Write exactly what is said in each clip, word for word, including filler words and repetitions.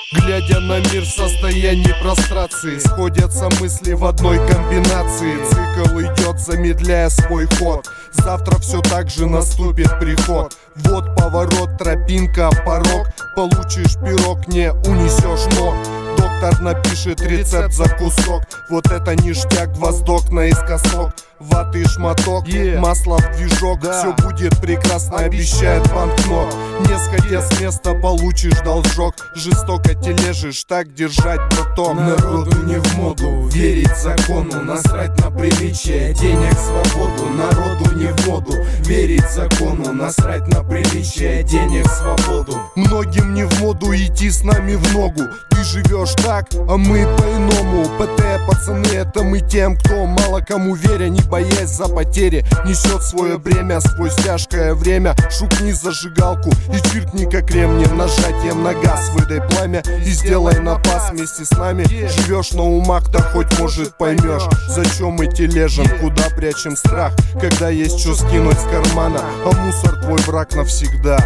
Глядя на мир в состоянии прострации, сходятся мысли в одной комбинации. Цикл идет, замедляя свой ход. Завтра все так же наступит приход. Вот поворот, тропинка, порог. Получишь пирог, не унесешь ног. Доктор напишет рецепт за кусок. Вот это ништяк, гвоздок наискосок. Ваты шматок, yeah. Масло в движок, да. Все будет прекрасно, обещает банкнот. Не сходя с места, получишь должок. Жестоко тележишь, так держать, браток. Народу не в моду верить закону, насрать на приличие, денег, свободу. Народу не в моду верить закону, насрать на приличие, денег, свободу. Многим не в моду идти с нами в ногу. Ты живешь так, а мы по-иному. ПТ, пацаны, это мы тем, кто мало кому веря, не боясь за потери, несет свое бремя сквозь тяжкое время. Шукни зажигалку и чиркни как кремнем, нажатием на газ выдай пламя и сделай напас вместе с нами. Живешь на умах, да хоть может поймешь, зачем мы тележим, куда прячем страх, когда есть что скинуть с кармана. А мусор твой враг навсегда.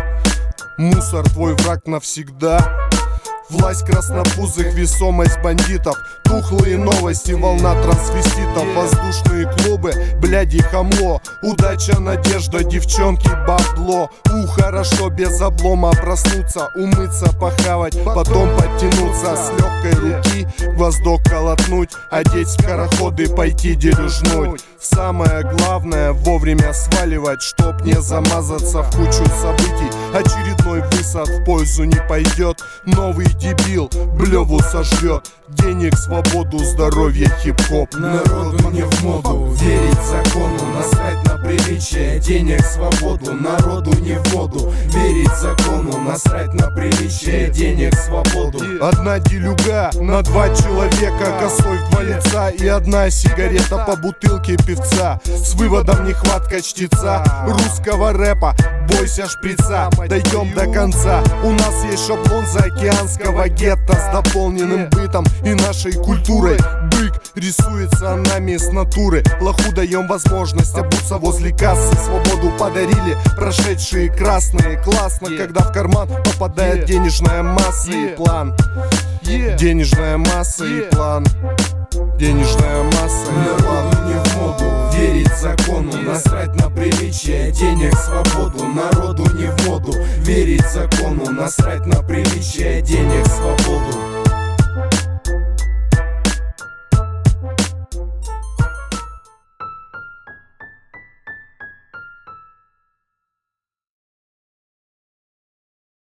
Мусор твой враг навсегда. Власть краснопузых, весомость бандитов, тухлые новости, волна трансвеститов, воздушные клубы, бляди хамло, удача, надежда, девчонки, бабло. У, хорошо без облома проснуться, умыться, похавать, потом подтянуться, с легкой руки гвоздок колотнуть, одеть в скороходы, пойти делюжнуть. Самое главное вовремя сваливать, чтоб не замазаться в кучу событий. Очередной высад в пользу не пойдет, новый дебил блеву сожрет. Денег, свободу, здоровье, хип-хоп. Народу не в моду верить закону, насрать на приличие, денег, свободу. Народу не в моду верить закону, насрать на приличие, денег, свободу. Одна делюга на два человека, косой в два лица и одна сигарета по бутылке певца. С выводом нехватка чтеца русского рэпа, бойся шприца. Дойдем до конца, у нас есть шаблон заокеанского гетто с дополненным бытом и нашей культурой. Бык рисуется нами с натуры. Лоху даем возможность обуться возле кассы. Свободу подарили прошедшие красные. Классно, yeah. Когда в карман попадает yeah. денежная масса yeah. и план yeah. Денежная масса yeah. и план. Денежная масса и план. Народу не в моду верить закону, насрать на приличие, денег, свободу. Народу не в моду верить закону, насрать на приличие, денег,